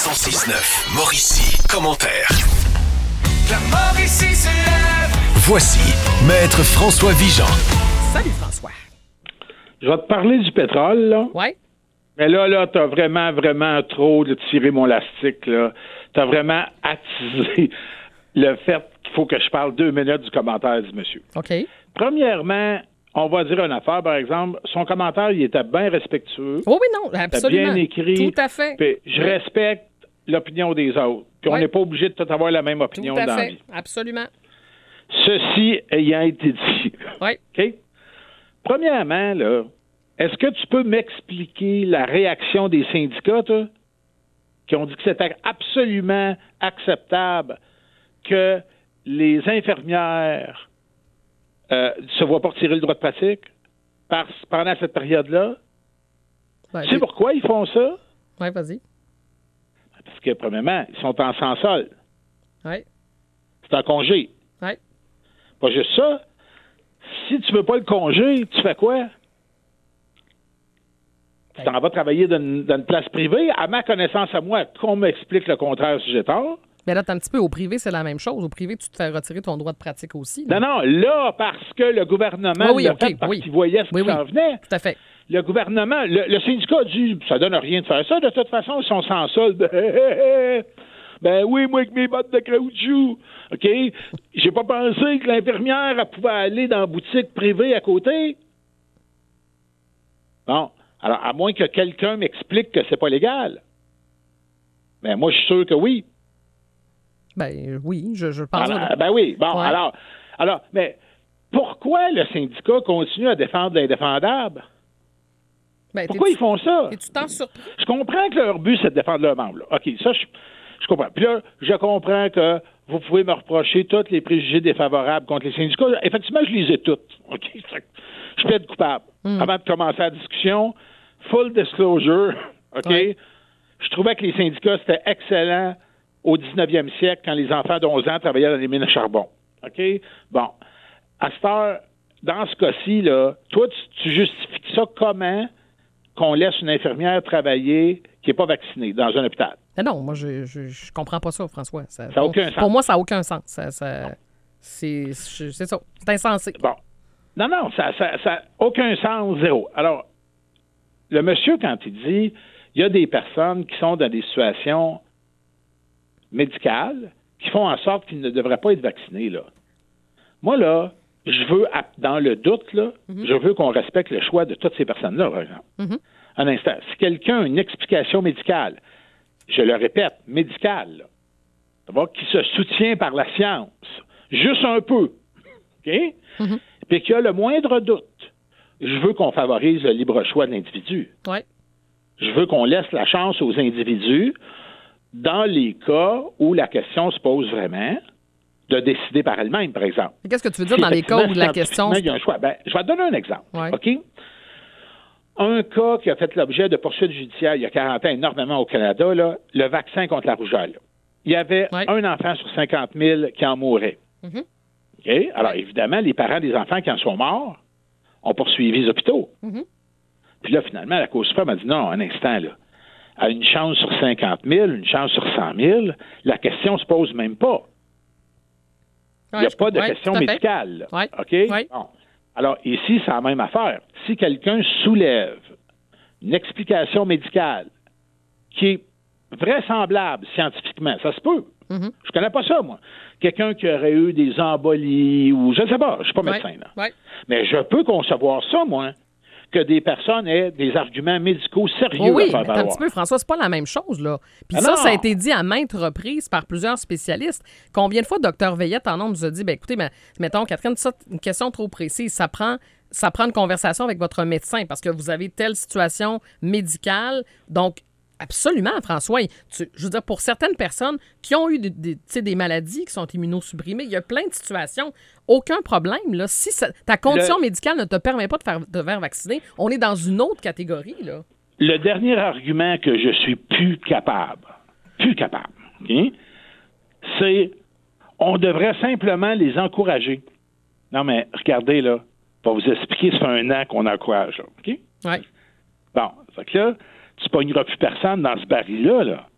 106.9, Mauricie, commentaire. La Mauricie se lève. Voici Maître François Vigeant. Salut François. Je vais te parler du pétrole, là. Ouais. Mais là, t'as vraiment trop de tirer mon lastique, là. T'as vraiment attisé le fait qu'il faut que je parle 2 minutes du commentaire du monsieur. OK. Premièrement, on va dire une affaire, par exemple. Son commentaire, il était bien respectueux. Oh oui, non, absolument. Bien écrit. Tout à fait. Puis je respecte l'opinion des autres. Puis on Ouais. n'est pas obligé de tout avoir la même opinion Tout à dans la fait. vie. Absolument. Ceci ayant été dit, Oui. OK? Premièrement, là, est-ce que tu peux m'expliquer la réaction des syndicats, toi, qui ont dit que c'était absolument acceptable que les infirmières se voient pas retirer le droit de pratique pendant cette période-là? Ouais, Tu sais pourquoi ils font ça? Oui, vas-y. Parce que, premièrement, ils sont en sans-sol. Oui. C'est un congé. Oui. Pas juste ça. Si tu veux pas le congé, tu fais quoi? Tu t'en vas travailler dans une place privée. À ma connaissance à moi, qu'on m'explique le contraire si j'ai tort. Mais là, t'es un petit peu au privé, c'est la même chose. Au privé, tu te fais retirer ton droit de pratique aussi. là. Non, là, parce que le gouvernement Oui, l'a OK, fait parce oui. qu'il voyait ce qui s'en venait. Tout à fait. Le gouvernement, le syndicat a dit, ça donne rien de faire ça. De toute façon, ils sont sans solde. Ben oui, moi avec mes bottes de caoutchouc. OK? J'ai pas pensé que l'infirmière elle pouvait aller dans la boutique privée à côté. Bon. Alors, à moins que quelqu'un m'explique que c'est pas légal. Ben moi, je suis sûr que oui. Ben oui, je pense. Ben oui. Bon, Ouais. alors, mais pourquoi le syndicat continue à défendre l'indéfendable? Ben, Pourquoi ils font ça? Es-tu tant surpris? Je comprends que leur but, c'est de défendre leurs membres. Là. OK, ça, je comprends. Puis là, je comprends que vous pouvez me reprocher tous les préjugés défavorables contre les syndicats. Effectivement, je les ai toutes. OK? Je plaide coupable. Avant de commencer la discussion, full disclosure, OK? Ouais. Je trouvais que les syndicats, c'était excellent au 19e siècle quand les enfants d'11 ans travaillaient dans les mines à charbon. OK? Bon. À cette heure, dans ce cas-ci, là, toi, tu justifies ça comment qu'on laisse une infirmière travailler qui n'est pas vaccinée dans un hôpital? Non, moi, je comprends pas ça, François. Ça n'a aucun sens. Pour moi, ça n'a aucun sens. C'est ça. C'est insensé. Bon. Non, ça aucun sens, zéro. Alors, le monsieur, quand il dit, il y a des personnes qui sont dans des situations médicales qui font en sorte qu'ils ne devraient pas être vaccinés, là. Moi, là, je veux, dans le doute, là, je veux qu'on respecte le choix de toutes ces personnes-là, par exemple. Un instant. Si quelqu'un a une explication médicale, je le répète, médicale, là, d'abord, qui se soutient par la science, juste un peu, OK? Puis qu'il y a le moindre doute, je veux qu'on favorise le libre choix de l'individu. Ouais. Je veux qu'on laisse la chance aux individus, dans les cas où la question se pose vraiment, de décider par elle-même, par exemple. Mais qu'est-ce que tu veux dire dans les cas où la question... Il y a un choix. Ben, je vais te donner un exemple. Ouais. OK? Un cas qui a fait l'objet de poursuites judiciaires il y a 40 ans, énormément au Canada, là, le vaccin contre la rougeole. Il y avait un enfant sur 50 000 qui en mourait. OK? Alors, évidemment, les parents des enfants qui en sont morts ont poursuivi les hôpitaux. Puis là, finalement, la Cour suprême a dit non, un instant, là. À une chance sur 50 000, une chance sur 100 000, la question se pose même pas. Il n'y a pas de question médicale. Là. OK? Ouais. Bon. Alors, ici, c'est la même affaire. Si quelqu'un soulève une explication médicale qui est vraisemblable scientifiquement, ça se peut. Je connais pas ça, moi. Quelqu'un qui aurait eu des embolies ou je ne sais pas, je suis pas médecin, là. Ouais. Mais je peux concevoir ça, moi, que des personnes aient des arguments médicaux sérieux Oui, à faire mais attends un valoir. petit peu, François, c'est pas la même chose, là. Puis Ah ça non. a été dit à maintes reprises par plusieurs spécialistes. Combien de fois Dr Veillette en nous a dit, ben écoutez, mettons, Catherine, ça, une question trop précise, ça prend une conversation avec votre médecin parce que vous avez telle situation médicale, donc absolument, François. Je veux dire, pour certaines personnes qui ont eu des maladies qui sont immunosupprimées, il y a plein de situations. Aucun problème, là. Si ta condition médicale ne te permet pas de faire vacciner, on est dans une autre catégorie, là. Le dernier argument que je suis plus capable, OK, c'est on devrait simplement les encourager. Non, mais regardez, là, je vais vous expliquer, ça fait 1 an qu'on encourage, là, OK? Oui. Bon, fait que là, tu pogneras plus personne dans ce baril-là, là.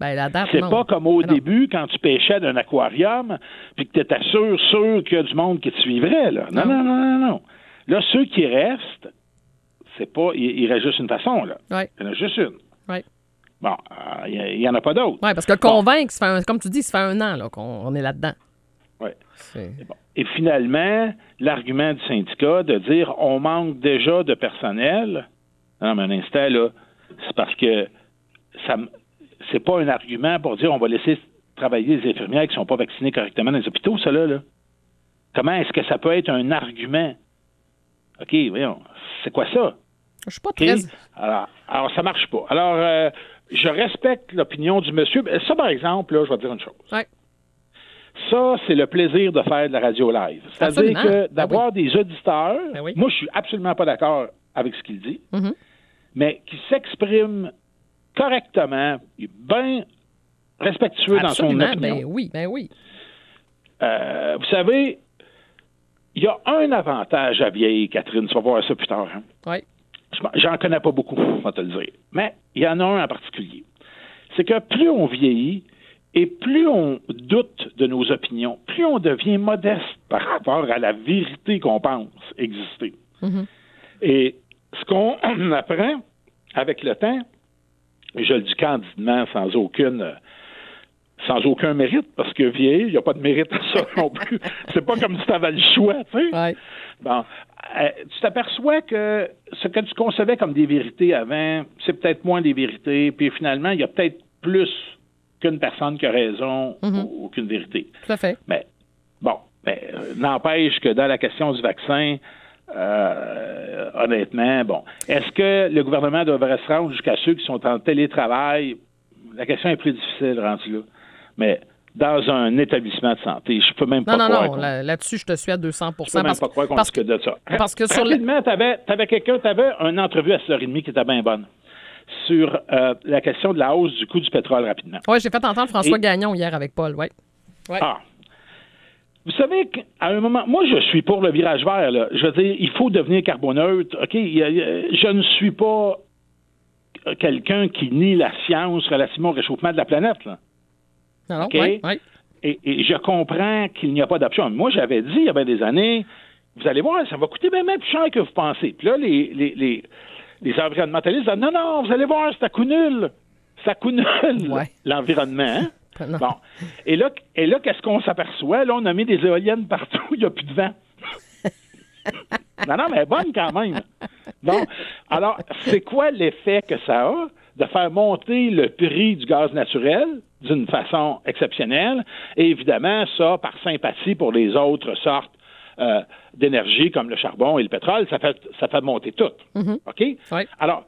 Ben, la date, C'est non. pas comme au Ben non. début, quand tu pêchais d'un aquarium, puis que tu étais sûr qu'il y a du monde qui te suivrait. Là. Non. Là, ceux qui restent, c'est pas. Il reste juste une façon, là. Ouais. Il y en a juste une. Ouais. Bon, il n'y en a pas d'autres. Oui, parce que convaincre, comme tu dis, ça fait 1 an là, qu'on est là-dedans. Oui. C'est... Bon. Et finalement, l'argument du syndicat de dire on manque déjà de personnel. Non, mais un instant, là, c'est parce que c'est pas un argument pour dire on va laisser travailler les infirmières qui ne sont pas vaccinées correctement dans les hôpitaux, ça là. Comment est-ce que ça peut être un argument? OK, voyons, c'est quoi ça? Je suis pas Okay? très... Alors, ça marche pas. Alors, je respecte l'opinion du monsieur. Ça, par exemple, là, je vais te dire une chose. Ouais. Ça, c'est le plaisir de faire de la radio live. C'est-à-dire Absolument. que d'avoir des auditeurs, oui. moi, je suis absolument pas d'accord avec ce qu'il dit, Mm-hmm. mais qui s'exprime correctement, bien respectueux Absolument. dans son opinion. Ben oui. Vous savez, il y a un avantage à vieillir, Catherine, tu vas voir ça plus tard. Hein? Oui. J'en connais pas beaucoup, on va te le dire. Mais il y en a un en particulier. C'est que plus on vieillit et plus on doute de nos opinions, plus on devient modeste par rapport à la vérité qu'on pense exister. Mm-hmm. Et ce qu'on apprend avec le temps, et je le dis candidement, sans aucun mérite, parce que vieillir, il n'y a pas de mérite à ça non plus. C'est pas comme si tu avais le choix, tu sais. Ouais. Bon, tu t'aperçois que ce que tu concevais comme des vérités avant, c'est peut-être moins des vérités, puis finalement, il y a peut-être plus qu'une personne qui a raison ou qu'une vérité. Tout à fait. Mais bon, n'empêche que dans la question du vaccin, honnêtement, bon, est-ce que le gouvernement devrait se rendre jusqu'à ceux qui sont en télétravail? La question est plus difficile, rendu là. Mais dans un établissement de santé, je peux même pas croire. Non, là-dessus, je te suis à 200 Je peux même pas croire qu'on discute de ça. Parce que sur rapidement, t'avais une entrevue à 6h30 qui était bien bonne sur la question de la hausse du coût du pétrole rapidement. Oui, j'ai fait entendre François Gagnon hier avec Paul, oui. Ouais. Ah. Vous savez qu'à un moment, moi, je suis pour le virage vert, là. Je veux dire, il faut devenir carboneutre. OK? Je ne suis pas quelqu'un qui nie la science relativement au réchauffement de la planète, là. Non, OK? oui. Et je comprends qu'il n'y a pas d'option. Moi, j'avais dit il y a bien des années, vous allez voir, ça va coûter bien plus cher que vous pensez. Puis là, les environnementalistes disent non, vous allez voir, c'est à coup nul. Ça coûte nul, l'environnement. Hein? Bon. Et là, qu'est-ce qu'on s'aperçoit? Là, on a mis des éoliennes partout, il n'y a plus de vent. non, mais elle est bonne quand même. Bon. Alors, c'est quoi l'effet que ça a de faire monter le prix du gaz naturel d'une façon exceptionnelle? Et évidemment, ça, par sympathie pour les autres sortes d'énergie, comme le charbon et le pétrole, ça fait monter tout. Mm-hmm. OK? Oui. Alors,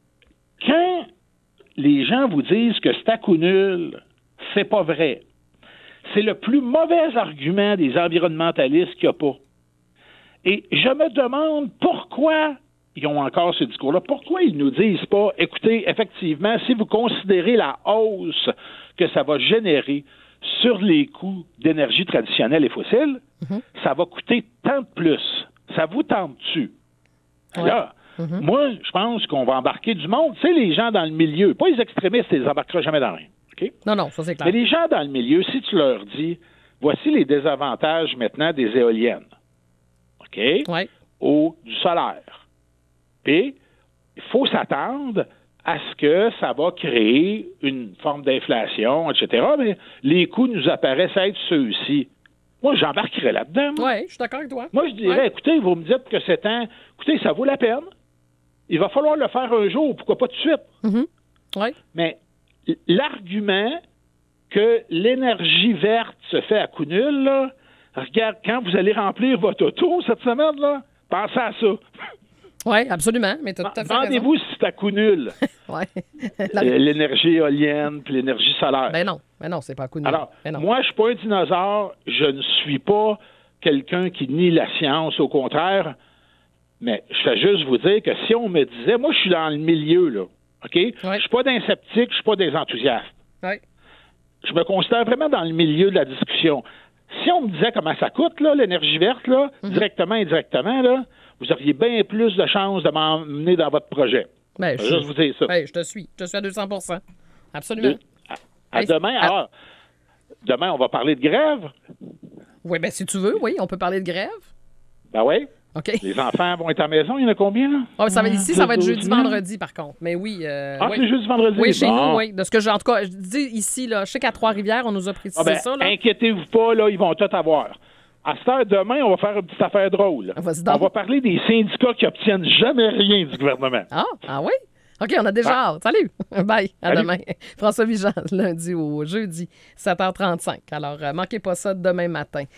quand les gens vous disent que c'est à coup nul, c'est pas vrai. C'est le plus mauvais argument des environnementalistes qu'il n'y a pas. Et je me demande pourquoi ils ont encore ce discours-là. Pourquoi ils ne nous disent pas, écoutez, effectivement, si vous considérez la hausse que ça va générer sur les coûts d'énergie traditionnelle et fossile, ça va coûter tant de plus. Ça vous tente-tu? Là, moi, je pense qu'on va embarquer du monde. Tu sais, les gens dans le milieu, pas les extrémistes, ils embarqueront jamais dans rien. Okay? Non, ça c'est clair. Mais les gens dans le milieu, si tu leur dis, voici les désavantages maintenant des éoliennes, OK? Oui. Ou du solaire. Puis, il faut s'attendre à ce que ça va créer une forme d'inflation, etc. Mais les coûts nous apparaissent être ceux-ci. Moi, j'embarquerais là-dedans. Oui, je suis d'accord avec toi. Moi, je dirais, écoutez, vous me dites que c'est écoutez, ça vaut la peine. Il va falloir le faire un jour, pourquoi pas tout de suite? Mm-hmm. Oui. Mais l'argument que l'énergie verte se fait à coup nul, là, regarde, quand vous allez remplir votre auto cette semaine, là, pensez à ça. Oui, absolument. Mais tu as tout à fait Rendez-vous si c'est à coup nul. Oui. L'énergie éolienne puis l'énergie solaire. Ben non, c'est pas à coup nul. Alors, non. moi, je suis pas un dinosaure. Je ne suis pas quelqu'un qui nie la science. Au contraire, mais je fais juste vous dire que si on me disait, moi, je suis dans le milieu, là, OK? Je suis pas d'un sceptique, je suis pas des enthousiastes. Oui. Je me considère vraiment dans le milieu de la discussion. Si on me disait comment ça coûte, là, l'énergie verte, là, directement et indirectement, là, vous auriez bien plus de chances de m'emmener dans votre projet. Ben, je vais juste vous dire ça. Ben, je te suis à 200 %. Absolument. À demain. Alors, demain, on va parler de grève. Oui, bien, si tu veux, oui, on peut parler de grève. Ben oui. OK. Les enfants vont être à la maison. Il y en a combien, là? Ça va être jeudi, vendredi, par contre. Mais oui. Oui. C'est jeudi, vendredi? Oui, chez nous, oui. De ce que en tout cas, je dis ici, là, je sais qu'à Trois-Rivières, on nous a précisé ça. Là. Inquiétez-vous pas, là, ils vont tout avoir. À cette heure, demain, on va faire une petite affaire drôle. On va parler des syndicats qui obtiennent jamais rien du gouvernement. Ah oui? OK, on a déjà hâte. Salut! Bye, à demain. François Vigeant, lundi au jeudi, 7h35. Alors, manquez pas ça demain matin.